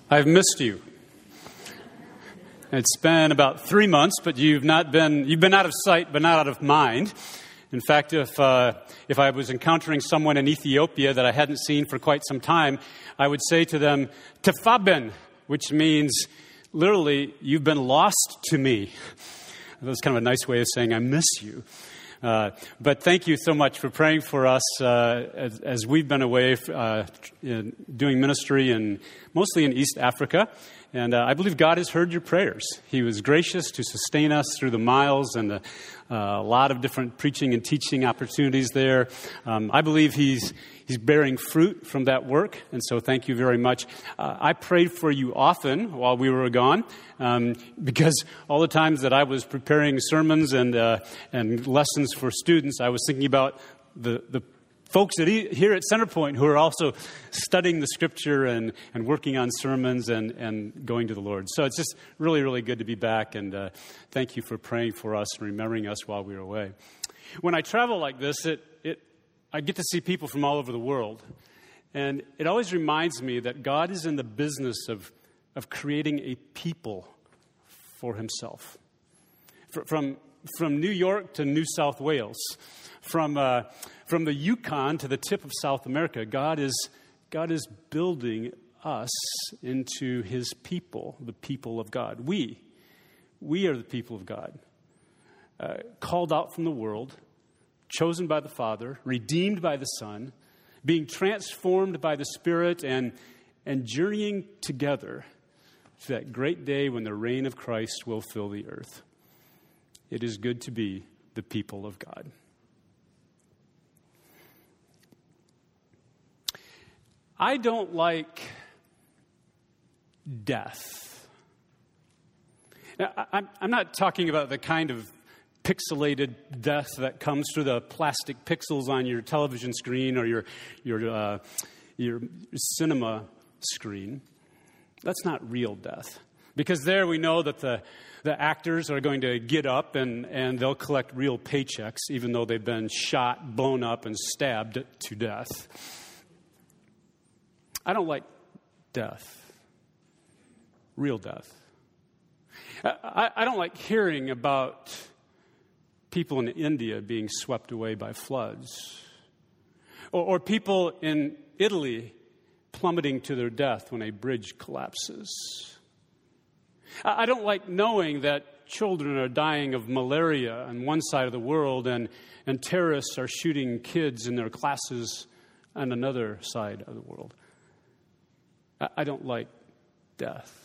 I've missed you. It's been about 3 months, but you've been out of sight, but not out of mind. In fact, if I was encountering someone in Ethiopia that I hadn't seen for quite some time, I would say to them, "Tefaben," which means literally, "You've been lost to me." That's kind of a nice way of saying I miss you. But thank you so much for praying for us as we've been away doing ministry mostly in East Africa. And I believe God has heard your prayers. He was gracious to sustain us through the miles and a lot of different preaching and teaching opportunities there. I believe He's bearing fruit from that work, and so thank you very much. I prayed for you often while we were gone, because all the times that I was preparing sermons and lessons for students, I was thinking about the folks here at Centerpoint who are also studying the Scripture and working on sermons and going to the Lord. So it's just really, really good to be back, and thank you for praying for us and remembering us while we were away. When I travel like this, I get to see people from all over the world, and it always reminds me that God is in the business of creating a people for Himself. From New York to New South Wales, from the Yukon to the tip of South America, God is building us into His people, the people of God. We are the people of God, called out from the world, chosen by the Father, redeemed by the Son, being transformed by the Spirit, and journeying together to that great day when the reign of Christ will fill the earth. It is good to be the people of God. I don't like death. Now, I'm not talking about the kind of pixelated death that comes through the plastic pixels on your television screen or your cinema screen. That's not real death. Because there we know that the actors are going to get up and they'll collect real paychecks, even though they've been shot, blown up, and stabbed to death. I don't like death, real death. I don't like hearing about people in India being swept away by floods, or people in Italy plummeting to their death when a bridge collapses. I don't like knowing that children are dying of malaria on one side of the world and terrorists are shooting kids in their classes on another side of the world. I don't like death.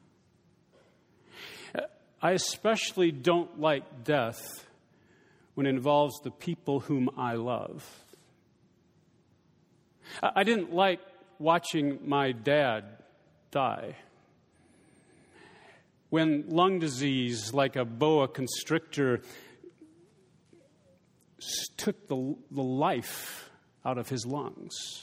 I especially don't like death when it involves the people whom I love. I didn't like watching my dad die. When lung disease, like a boa constrictor, took the life out of his lungs.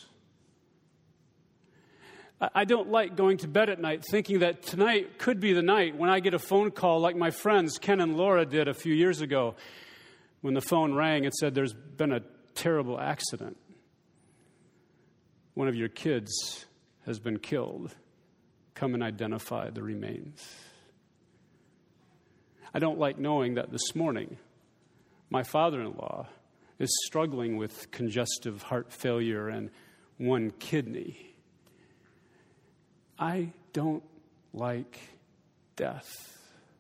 I don't like going to bed at night thinking that tonight could be the night when I get a phone call like my friends Ken and Laura did a few years ago, when the phone rang and said, "There's been a terrible accident. One of your kids has been killed. Come and identify the remains." I don't like knowing that this morning my father-in-law is struggling with congestive heart failure and one kidney. I don't like death.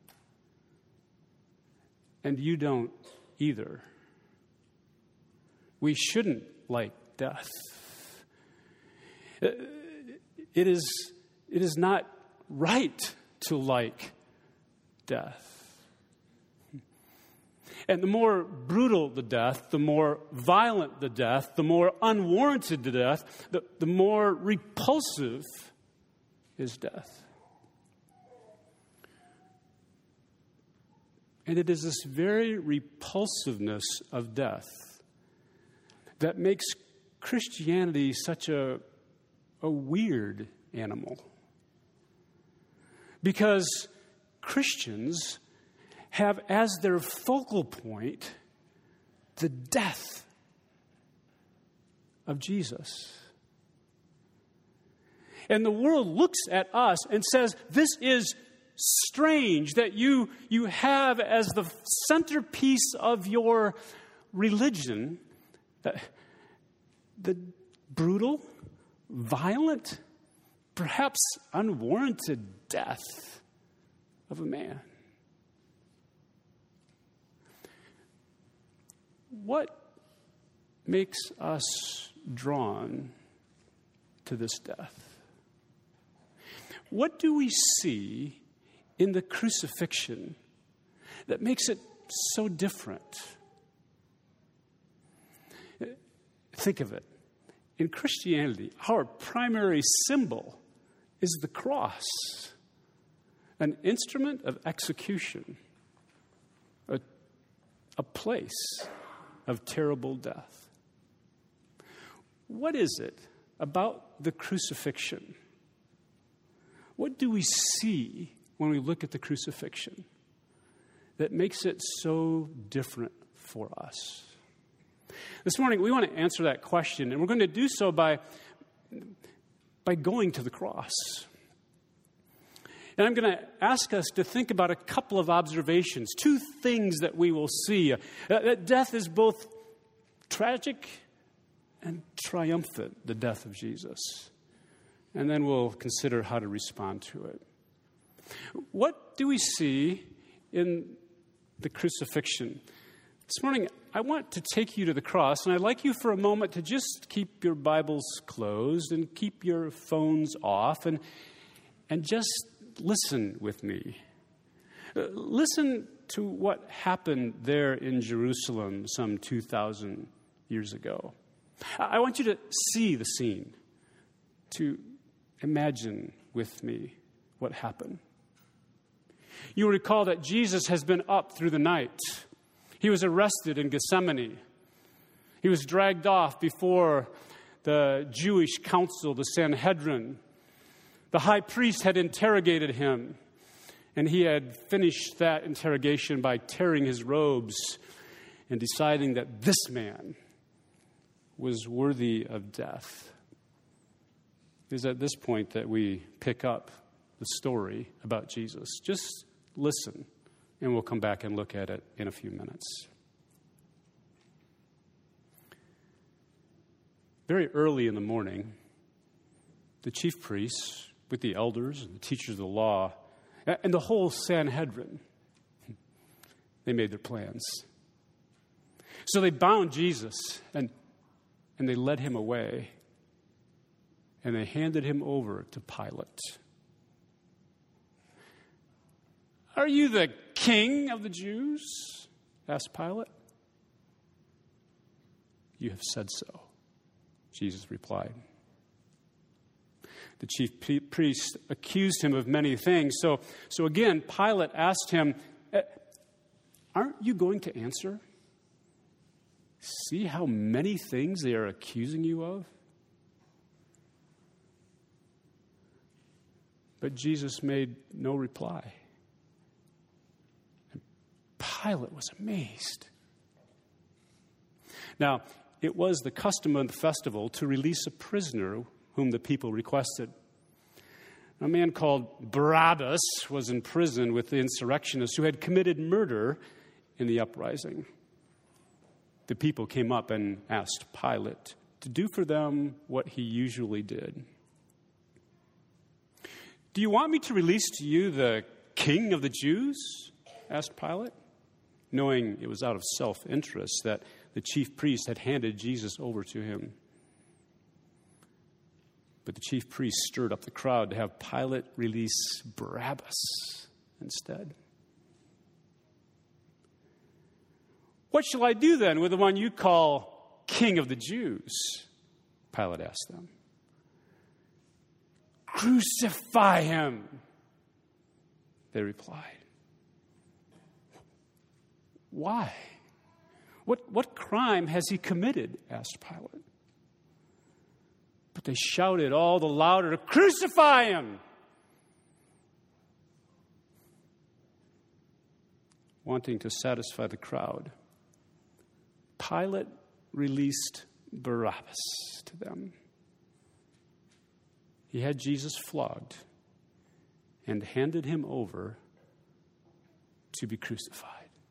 And you don't either. We shouldn't like death. It is not right to like death. And the more brutal the death, the more violent the death, the more unwarranted the death, the more repulsive is death. And it is this very repulsiveness of death that makes Christianity such a weird animal. Because Christians have as their focal point the death of Jesus. And the world looks at us and says, this is strange that you have as the centerpiece of your religion the brutal, violent, perhaps unwarranted death of a man. What makes us drawn to this death? What do we see in the crucifixion that makes it so different? Think of it. In Christianity, our primary symbol is the cross, an instrument of execution, a place of terrible death. What is it about the crucifixion? What do we see when we look at the crucifixion that makes it so different for us? This morning, we want to answer that question, and we're going to do so by going to the cross. And I'm going to ask us to think about a couple of observations, two things that we will see. That death is both tragic and triumphant, the death of Jesus. And then we'll consider how to respond to it. What do we see in the crucifixion? This morning, I want to take you to the cross, and I'd like you for a moment to just keep your Bibles closed and keep your phones off and just listen with me. Listen to what happened there in Jerusalem some 2,000 years ago. I want you to see the scene, to imagine with me what happened. You'll recall that Jesus has been up through the night. He was arrested in Gethsemane. He was dragged off before the Jewish council, the Sanhedrin. The high priest had interrogated him, and he had finished that interrogation by tearing his robes and deciding that this man was worthy of death. It is at this point that we pick up the story about Jesus. Just listen, and we'll come back and look at it in a few minutes. Very early in the morning, the chief priests, with the elders and the teachers of the law, and the whole Sanhedrin, they made their plans. So they bound Jesus, and they led him away, and they handed him over to Pilate. "Are you the king of the Jews?" asked Pilate. "You have said so," Jesus replied. The chief priest accused him of many things. So again, Pilate asked him, "Aren't you going to answer? See how many things they are accusing you of?" But Jesus made no reply. And Pilate was amazed. Now, it was the custom of the festival to release a prisoner whom the people requested. A man called Barabbas was in prison with the insurrectionists who had committed murder in the uprising. The people came up and asked Pilate to do for them what he usually did. "Do you want me to release to you the king of the Jews?" asked Pilate, knowing it was out of self-interest that the chief priest had handed Jesus over to him. But the chief priest stirred up the crowd to have Pilate release Barabbas instead. "What shall I do then with the one you call king of the Jews?" Pilate asked them. "Crucify him," they replied. "Why? What crime has he committed?" asked Pilate. But they shouted all the louder, "Crucify him!" Wanting to satisfy the crowd, Pilate released Barabbas to them. He had Jesus flogged and handed him over to be crucified.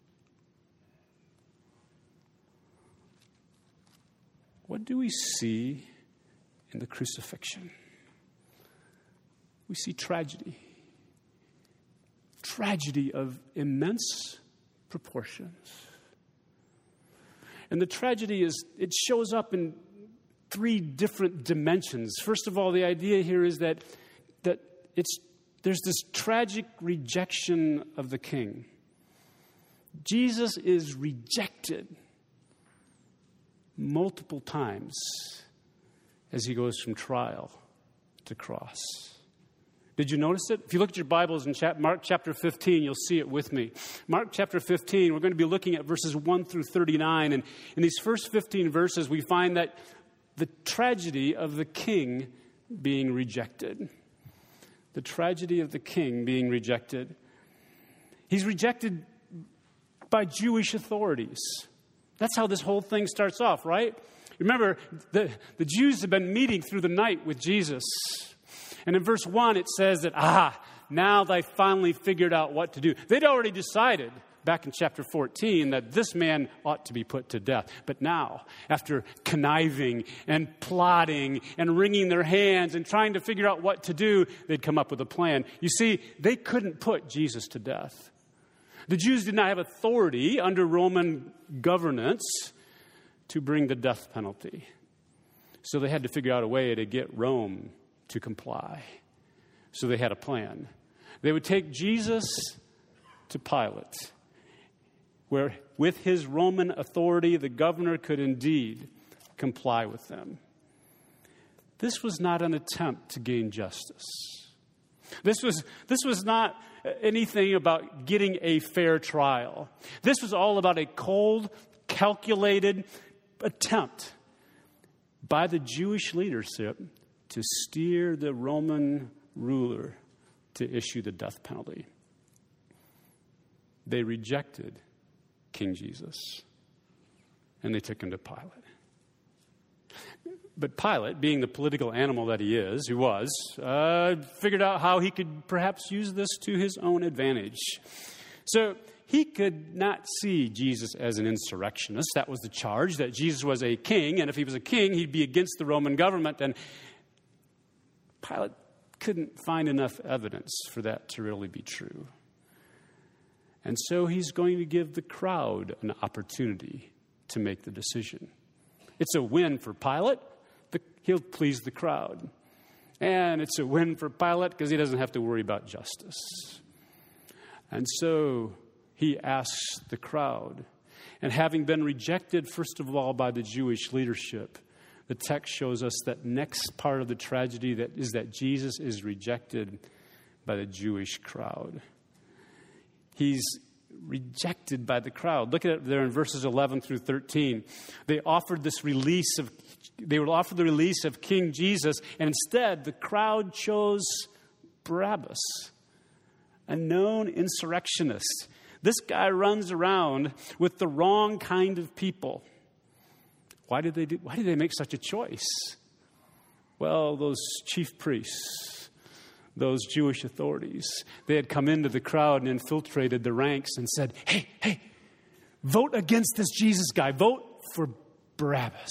What do we see in the crucifixion? We see tragedy. Tragedy of immense proportions. And the tragedy is, it shows up in three different dimensions. First of all, the idea here is that there's this tragic rejection of the king. Jesus is rejected multiple times as he goes from trial to cross. Did you notice it? If you look at your Bibles in Mark chapter 15, you'll see it with me. Mark chapter 15, we're going to be looking at verses 1 through 39. And in these first 15 verses, we find that the tragedy of the king being rejected. The tragedy of the king being rejected. He's rejected by Jewish authorities. That's how this whole thing starts off, right? Remember, the Jews have been meeting through the night with Jesus. And in verse 1, it says that, now they finally figured out what to do. They'd already decided back in chapter 14 that this man ought to be put to death. But now, after conniving and plotting and wringing their hands and trying to figure out what to do, they'd come up with a plan. You see, they couldn't put Jesus to death. The Jews did not have authority under Roman governance to bring the death penalty. So they had to figure out a way to get Rome to comply. So they had a plan. They would take Jesus to Pilate, where with his Roman authority, the governor could indeed comply with them. This was not an attempt to gain justice. This was not anything about getting a fair trial. This was all about a cold, calculated attempt by the Jewish leadership to steer the Roman ruler to issue the death penalty. They rejected King Jesus, and they took him to Pilate. But Pilate, being the political animal that he was, figured out how he could perhaps use this to his own advantage. So he could not see Jesus as an insurrectionist. That was the charge, that Jesus was a king, and if he was a king, he'd be against the Roman government. And Pilate couldn't find enough evidence for that to really be true. And so he's going to give the crowd an opportunity to make the decision. It's a win for Pilate. He'll please the crowd. And it's a win for Pilate because he doesn't have to worry about justice. And so he asks the crowd. And having been rejected, first of all, by the Jewish leadership, the text shows us that next part of the tragedy that Jesus is rejected by the Jewish crowd. He's rejected by the crowd. Look at it there in verses 11 through 13. They would offer the release of King Jesus, and instead the crowd chose Barabbas, a known insurrectionist. This guy runs around with the wrong kind of people. Why did they make such a choice? Well, those chief priests, those Jewish authorities, they had come into the crowd and infiltrated the ranks and said, hey, vote against this Jesus guy. Vote for Barabbas.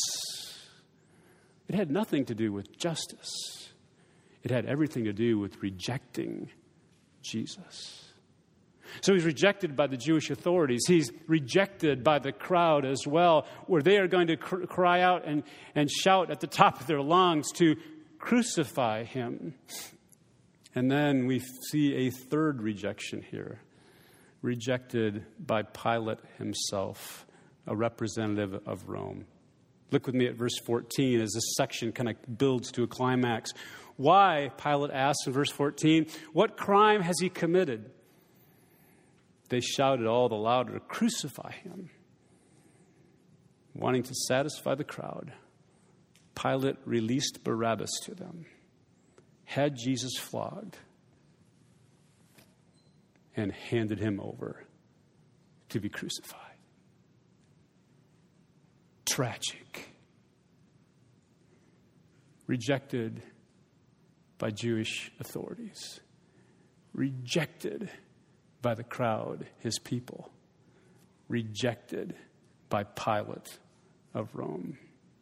It had nothing to do with justice. It had everything to do with rejecting Jesus. So he's rejected by the Jewish authorities. He's rejected by the crowd as well, where they are going to cry out and shout at the top of their lungs to crucify him. And then we see a third rejection here, rejected by Pilate himself, a representative of Rome. Look with me at verse 14 as this section kind of builds to a climax. Why, Pilate asks in verse 14, what crime has he committed? They shouted all the louder, crucify him. Wanting to satisfy the crowd, Pilate released Barabbas to them, had Jesus flogged, and handed him over to be crucified. Tragic. Rejected by Jewish authorities, rejected by the crowd, his people, rejected by Pilate of Rome.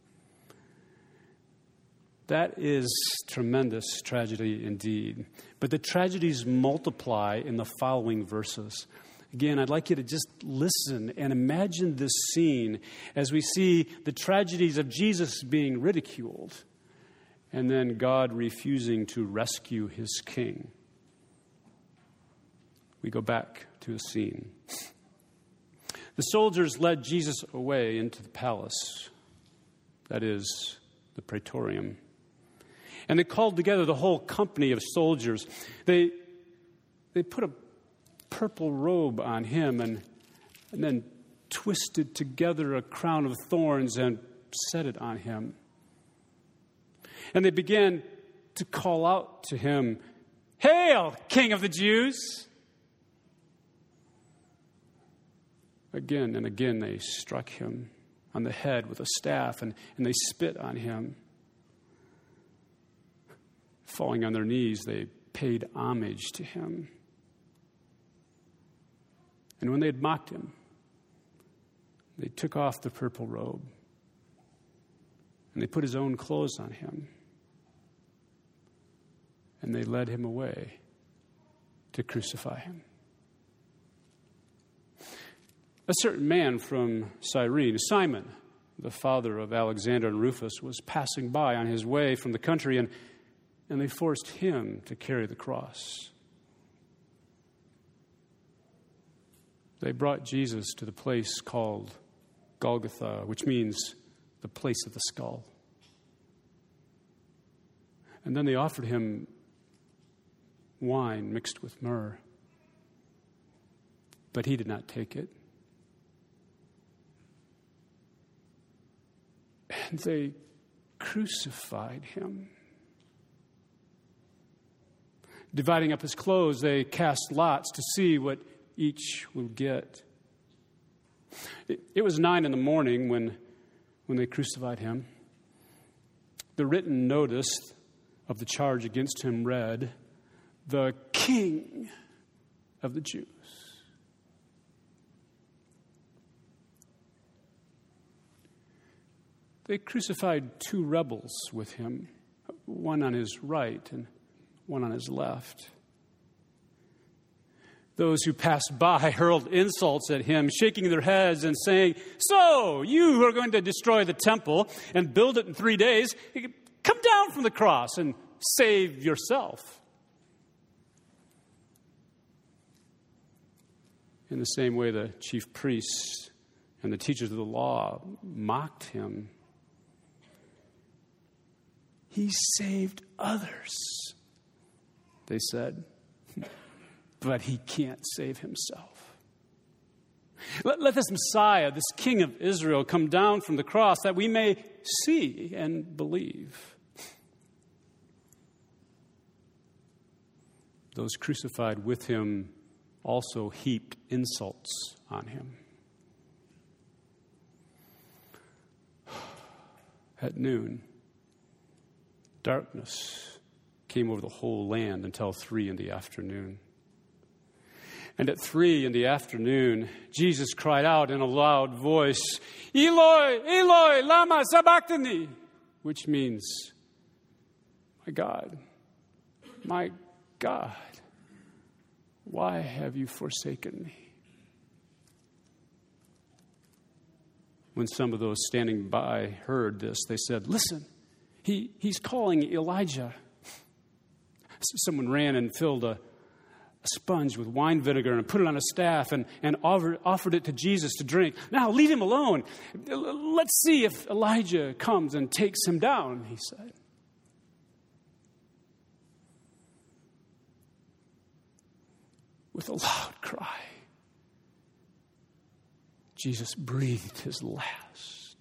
That is tremendous tragedy indeed. But the tragedies multiply in the following verses. Again, I'd like you to just listen and imagine this scene as we see the tragedies of Jesus being ridiculed and then God refusing to rescue his king. We go back to a scene. The soldiers led Jesus away into the palace, that is, the praetorium. And they called together the whole company of soldiers. They put a purple robe on him and then twisted together a crown of thorns and set it on him. And they began to call out to him, "Hail, King of the Jews!" Again and again they struck him on the head with a staff and they spit on him. Falling on their knees, they paid homage to him. And when they had mocked him, they took off the purple robe and they put his own clothes on him. And they led him away to crucify him. A certain man from Cyrene, Simon, the father of Alexander and Rufus, was passing by on his way from the country, and they forced him to carry the cross. They brought Jesus to the place called Golgotha, which means the place of the skull. And then they offered him wine mixed with myrrh, but he did not take it. And they crucified him. Dividing up his clothes, they cast lots to see what each will get. It was 9 a.m. when they crucified him. The written notice of the charge against him read, "The King of the Jews." They crucified 2 rebels with him, one on his right and one on his left. Those who passed by hurled insults at him, shaking their heads and saying, "So, you who are going to destroy the temple and build it in 3 days, come down from the cross and save yourself." In the same way, the chief priests and the teachers of the law mocked him. "He saved others," they said, "but he can't save himself. Let this Messiah, this King of Israel, come down from the cross that we may see and believe." Those crucified with him also heaped insults on him. At noon, darkness came over the whole land until 3 p.m. And at 3 p.m, Jesus cried out in a loud voice, "Eloi, Eloi, lama sabachthani," which means, my God, why have you forsaken me?" When some of those standing by heard this, they said, "Listen, he's calling Elijah." Someone ran and filled a sponge with wine vinegar and put it on a staff and offered it to Jesus to drink. "Now, leave him alone. Let's see if Elijah comes and takes him down," he said. With a loud cry, Jesus breathed his last.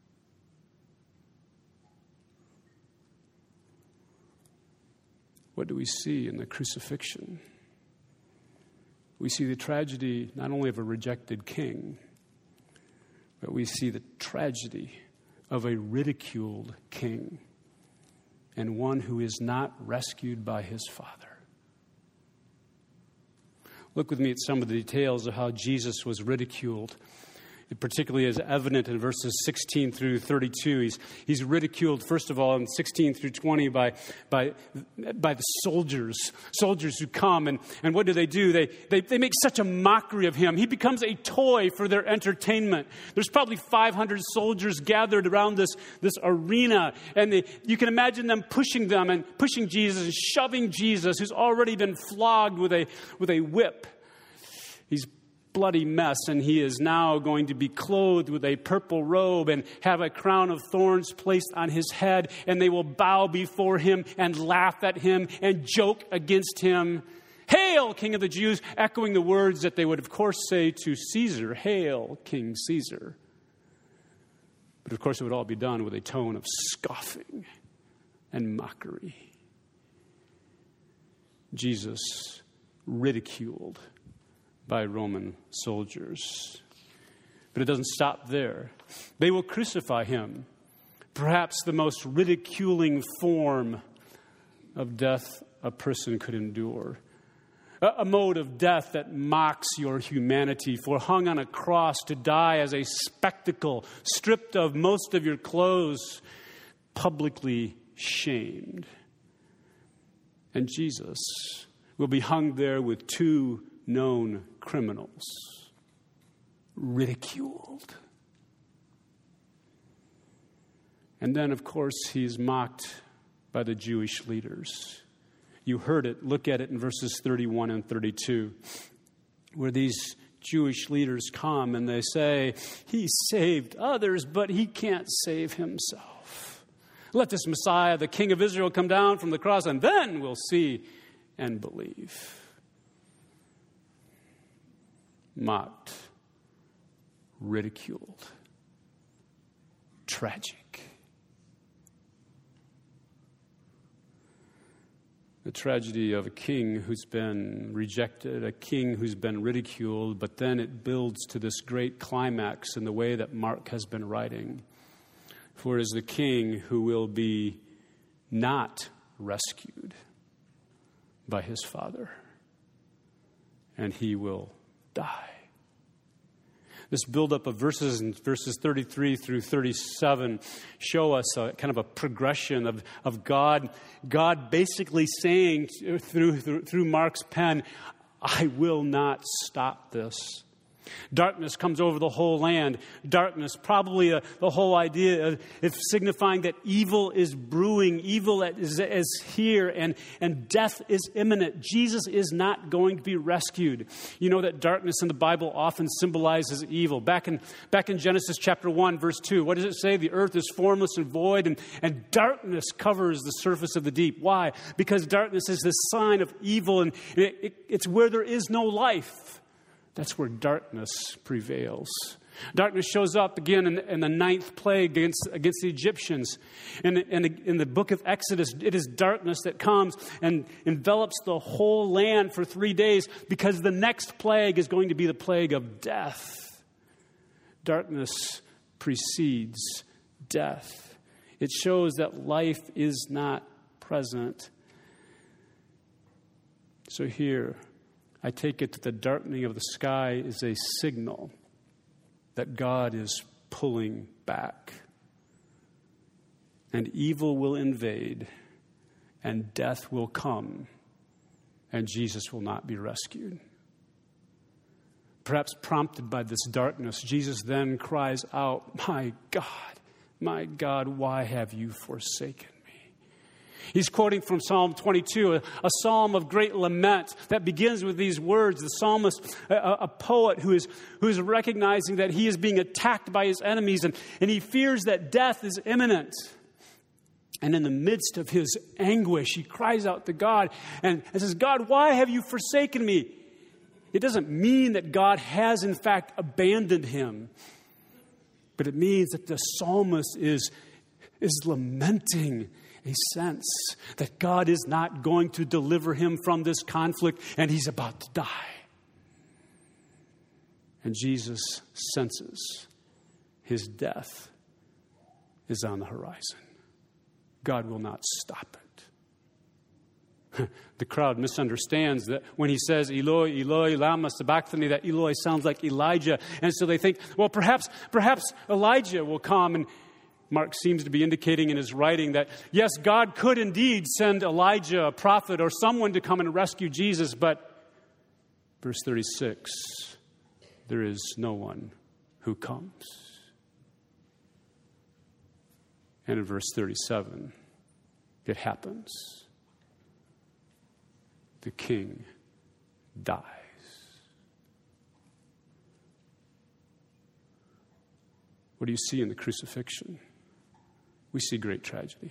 What do we see in the crucifixion? We see the tragedy not only of a rejected king, but we see the tragedy of a ridiculed king and one who is not rescued by his Father. Look with me at some of the details of how Jesus was ridiculed. It particularly is evident in verses 16 through 32. He's ridiculed, first of all, in 16 through 20 by the soldiers who come. And what do? They make such a mockery of him. He becomes a toy for their entertainment. There's probably 500 soldiers gathered around this arena. And you can imagine them pushing Jesus and shoving Jesus, who's already been flogged with a whip. He's bloody mess, and he is now going to be clothed with a purple robe and have a crown of thorns placed on his head, and they will bow before him and laugh at him and joke against him. "Hail, King of the Jews," echoing the words that they would, of course, say to Caesar, "Hail, King Caesar." But, of course, it would all be done with a tone of scoffing and mockery. Jesus ridiculed by Roman soldiers. But it doesn't stop there. They will crucify him, perhaps the most ridiculing form of death a person could endure. A mode of death that mocks your humanity, for hung on a cross to die as a spectacle, stripped of most of your clothes, publicly shamed. And Jesus will be hung there with two known criminals, ridiculed. And then, of course, he's mocked by the Jewish leaders. You heard it. Look at it in verses 31 and 32, where these Jewish leaders come and they say, "He saved others, but he can't save himself. Let this Messiah, the King of Israel, come down from the cross, and then we'll see and believe." Mocked, ridiculed, tragic. The tragedy of a king who's been rejected, a king who's been ridiculed, but then it builds to this great climax in the way that Mark has been writing. For it is the king who will be not rescued by his Father, and he will die. This buildup of verses 33 through 37 show us a kind of a progression of God basically saying through Mark's pen, "I will not stop this." Darkness comes over the whole land. Darkness, probably the whole idea is signifying that evil is brewing, evil is here, and death is imminent. Jesus is not going to be rescued. You know that darkness in the Bible often symbolizes evil. Back in Genesis chapter 1, verse 2, what does it say? The earth is formless and void, and darkness covers the surface of the deep. Why? Because darkness is the sign of evil, and it's where there is no life. That's where darkness prevails. Darkness shows up again in the 9th plague against the Egyptians. In the book of Exodus, it is darkness that comes and envelops the whole land for 3 days, because the next plague is going to be the plague of death. Darkness precedes death. It shows that life is not present. So here, I take it that the darkening of the sky is a signal that God is pulling back. And evil will invade, and death will come, and Jesus will not be rescued. Perhaps prompted by this darkness, Jesus then cries out, my God, why have you forsaken me?" He's quoting from Psalm 22, a psalm of great lament that begins with these words. The psalmist, a poet who is recognizing that he is being attacked by his enemies, and he fears that death is imminent. And in the midst of his anguish, he cries out to God and says, "God, why have you forsaken me?" It doesn't mean that God has, in fact, abandoned him. But it means that the psalmist is lamenting a sense that God is not going to deliver him from this conflict, and he's about to die. And Jesus senses his death is on the horizon. God will not stop it. The crowd misunderstands that when he says, Eloi, Eloi, lama sabachthani, that Eloi sounds like Elijah. And so they think, well, perhaps Elijah will come. And Mark seems to be indicating in his writing that, yes, God could indeed send Elijah, a prophet, or someone to come and rescue Jesus. But verse 36, there is no one who comes. And in verse 37, it happens. The king dies. What do you see in the crucifixion? We see great tragedy.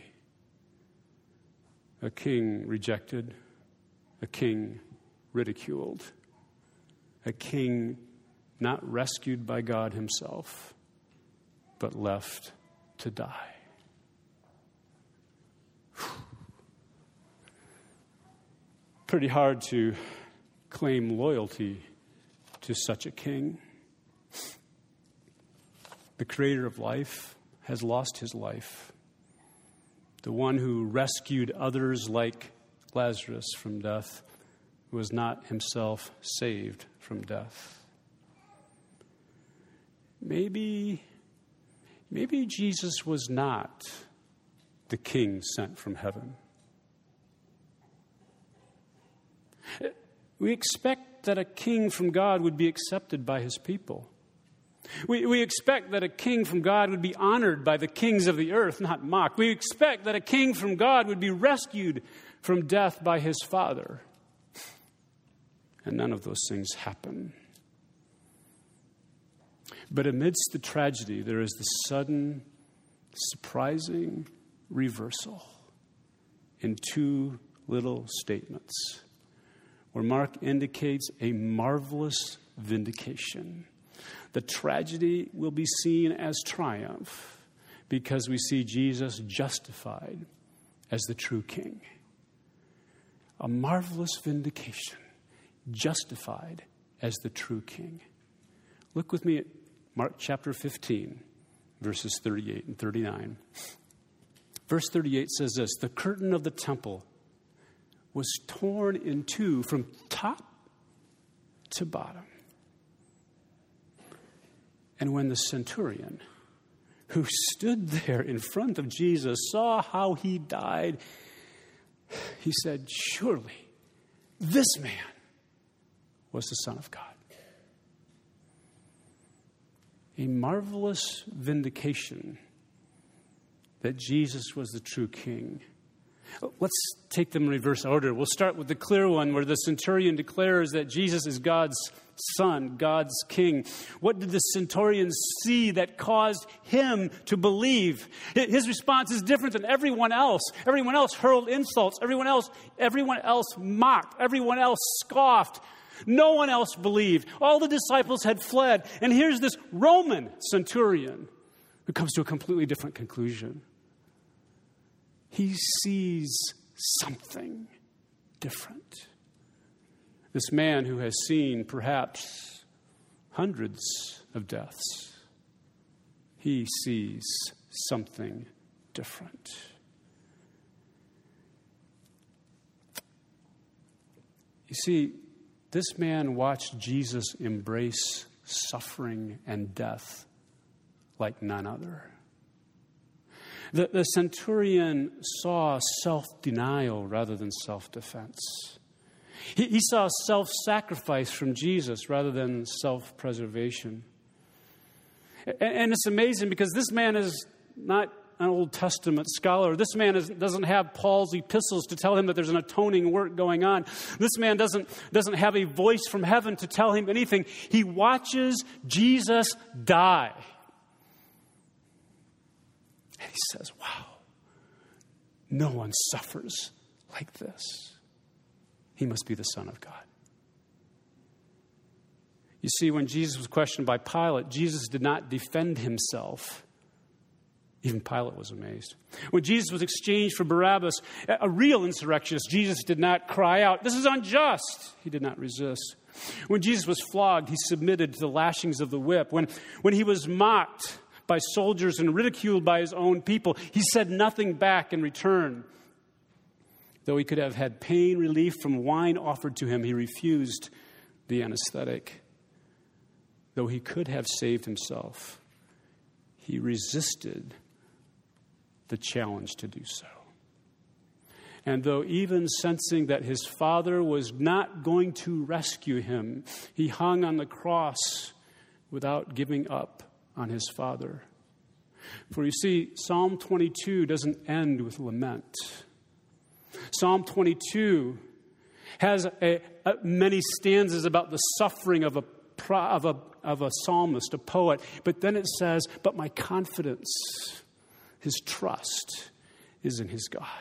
A king rejected, a king ridiculed, a king not rescued by God himself, but left to die. Pretty hard to claim loyalty to such a king. The creator of life has lost his life. The one who rescued others like Lazarus from death was not himself saved from death. Maybe Jesus was not the king sent from heaven. We expect that a king from God would be accepted by his people. We expect that a king from God would be honored by the kings of the earth, not mocked. We expect that a king from God would be rescued from death by his Father. And none of those things happen. But amidst the tragedy, there is the sudden, surprising reversal in two little statements, where Mark indicates a marvelous vindication. The tragedy will be seen as triumph because we see Jesus justified as the true king. A marvelous vindication, justified as the true king. Look with me at Mark chapter 15, verses 38 and 39. Verse 38 says this: the curtain of the temple was torn in two from top to bottom. And when the centurion who stood there in front of Jesus saw how he died, he said, surely this man was the Son of God. A marvelous vindication that Jesus was the true king. Let's take them in reverse order. We'll start with the clear one where the centurion declares that Jesus is God's Son, God's King. What did the centurion see that caused him to believe? His response is different than everyone else. Everyone else hurled insults. Everyone else mocked. Everyone else scoffed. No one else believed. All the disciples had fled. And here's this Roman centurion who comes to a completely different conclusion. He sees something different. This man who has seen perhaps hundreds of deaths, he sees something different. You see, this man watched Jesus embrace suffering and death like none other. The centurion saw self-denial rather than self-defense. He saw self-sacrifice from Jesus rather than self-preservation. And it's amazing because this man is not an Old Testament scholar. This man doesn't have Paul's epistles to tell him that there's an atoning work going on. This man doesn't have a voice from heaven to tell him anything. He watches Jesus die. And he says, wow, no one suffers like this. He must be the Son of God. You see, when Jesus was questioned by Pilate, Jesus did not defend himself. Even Pilate was amazed. When Jesus was exchanged for Barabbas, a real insurrectionist, Jesus did not cry out, "This is unjust." He did not resist. When Jesus was flogged, he submitted to the lashings of the whip. When he was mocked by soldiers and ridiculed by his own people. He said nothing back in return. Though he could have had pain relief from wine offered to him, he refused the anesthetic. Though he could have saved himself, he resisted the challenge to do so. And though even sensing that his Father was not going to rescue him, he hung on the cross without giving up on his Father. For you see, Psalm 22 doesn't end with lament. Psalm 22 has many stanzas about the suffering of a psalmist, a poet. But then it says, but my confidence, his trust, is in his God.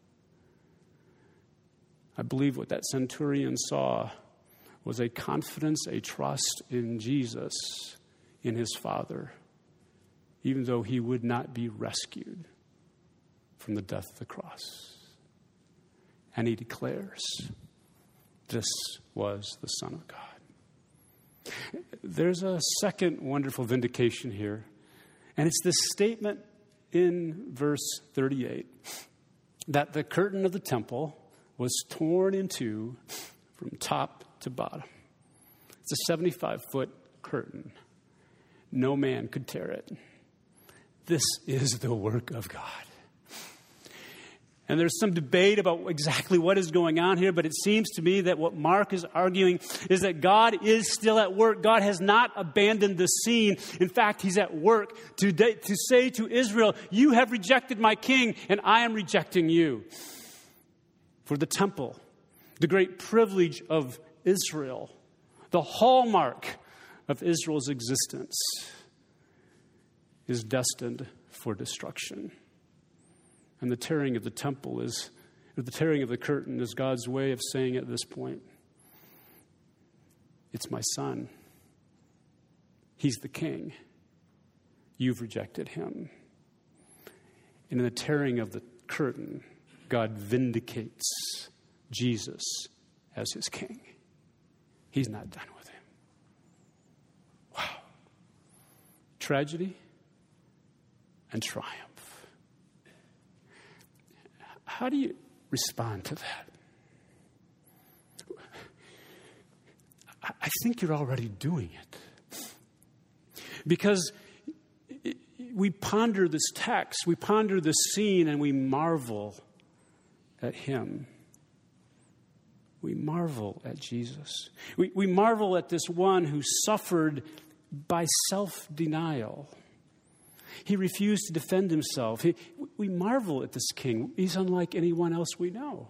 I believe what that centurion saw was a confidence, a trust in Jesus, in his Father, even though he would not be rescued from the death of the cross. And he declares, this was the Son of God. There's a second wonderful vindication here, and it's this statement in verse 38 that the curtain of the temple was torn in two from top to bottom. It's a 75-foot curtain. No man could tear it. This is the work of God. And there's some debate about exactly what is going on here, but it seems to me that what Mark is arguing is that God is still at work. God has not abandoned the scene. In fact, he's at work to say to Israel, you have rejected my king, and I am rejecting you. For the temple, the great privilege of Israel, the hallmark of Israel's existence, is destined for destruction. And the tearing of the temple is, or the tearing of the curtain is God's way of saying at this point, it's my son. He's the king. You've rejected him. And in the tearing of the curtain, God vindicates Jesus as his king. He's not done with him. Wow. Tragedy and triumph. How do you respond to that? I think you're already doing it. Because we ponder this text, we ponder this scene, and we marvel at him. We marvel at Jesus. We marvel at this one who suffered by self-denial. He refused to defend himself. We marvel at this king. He's unlike anyone else we know.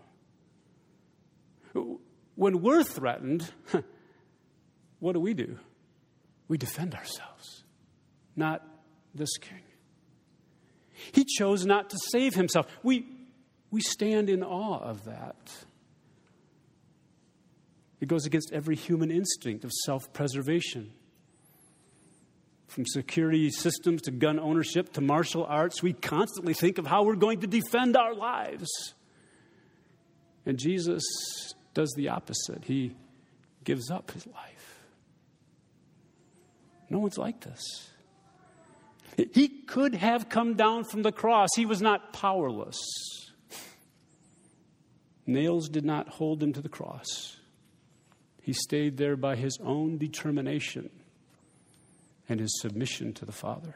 When we're threatened, what do? We defend ourselves, not this king. He chose not to save himself. We stand in awe of that. It goes against every human instinct of self-preservation. From security systems to gun ownership to martial arts, we constantly think of how we're going to defend our lives. And Jesus does the opposite. He gives up his life. No one's like this. He could have come down from the cross. He was not powerless. Nails did not hold him to the cross. He stayed there by his own determination and his submission to the Father.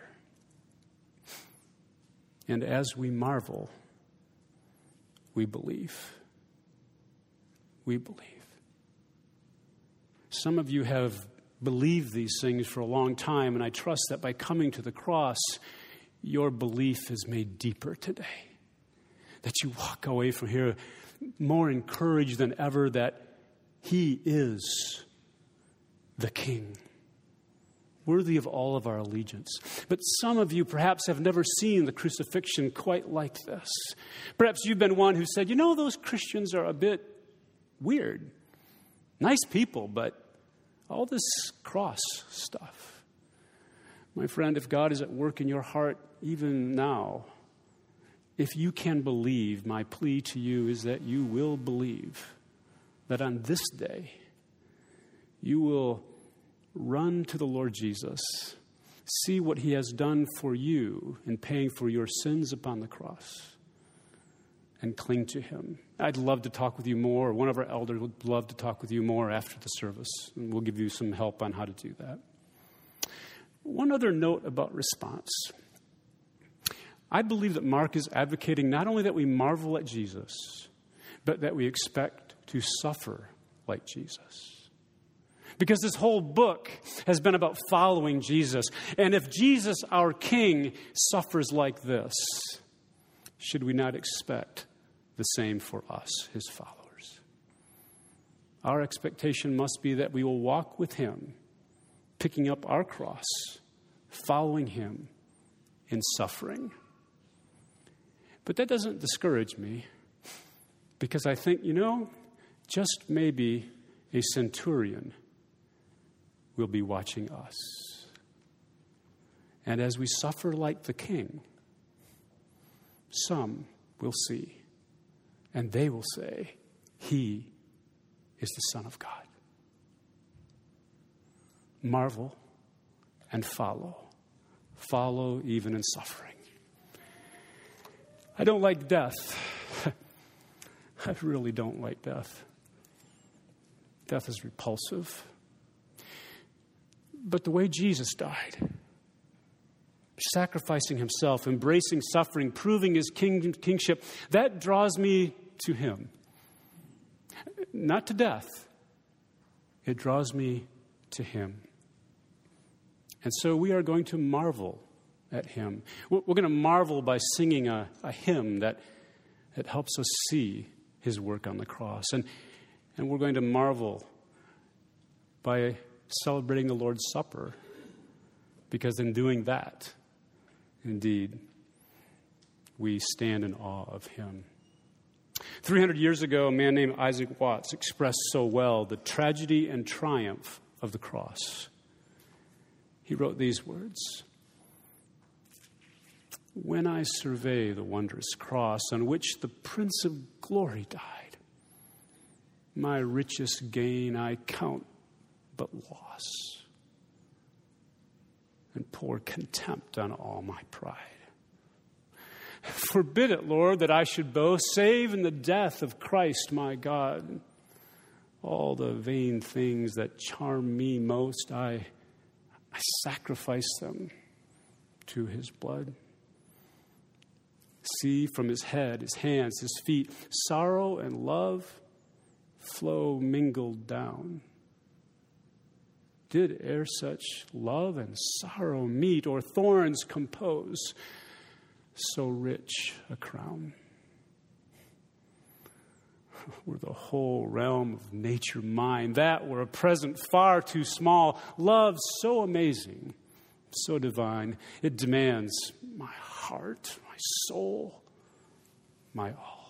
And as we marvel, we believe. We believe. Some of you have believed these things for a long time, and I trust that by coming to the cross, your belief is made deeper today. That you walk away from here more encouraged than ever that he is the King, worthy of all of our allegiance. But some of you perhaps have never seen the crucifixion quite like this. Perhaps you've been one who said, those Christians are a bit weird. Nice people, but all this cross stuff. My friend, if God is at work in your heart even now, if you can believe, my plea to you is that you will believe that on this day, you will run to the Lord Jesus See what he has done for you in paying for your sins upon the cross, and cling to him. I'd love to talk with you more. One of our elders would love to talk with you more after the service, and we'll give you some help on how to do that. One other note about response. I believe that Mark is advocating not only that we marvel at Jesus, but that we expect to suffer like Jesus. Because this whole book has been about following Jesus. And if Jesus, our King, suffers like this, should we not expect the same for us, his followers? Our expectation must be that we will walk with him, picking up our cross, following him in suffering. But that doesn't discourage me, because I think, just maybe a centurion will be watching us. And as we suffer like the King, some will see, and they will say, he is the Son of God. Marvel and follow. Follow even in suffering. I don't like death. I really don't like death. Death is repulsive. But the way Jesus died, sacrificing himself, embracing suffering, proving his kingship, that draws me to him. Not to death. It draws me to him. And so we are going to marvel at him. We're going to marvel by singing a hymn that helps us see his work on the cross. And we're going to marvel by celebrating the Lord's Supper, because in doing that, indeed, we stand in awe of him. 300 years ago, a man named Isaac Watts expressed so well the tragedy and triumph of the cross. He wrote these words: "When I survey the wondrous cross on which the Prince of Glory died, my richest gain I count but loss, and pour contempt on all my pride. Forbid it, Lord, that I should boast, save in the death of Christ my God. All the vain things that charm me most, I sacrifice them to his blood. See, from his head, his hands, his feet, sorrow and love flow mingled down. Did e'er such love and sorrow meet, or thorns compose so rich a crown? Were the whole realm of nature mine, that were a present far too small. Love so amazing, so divine, it demands my heart, my soul, my all.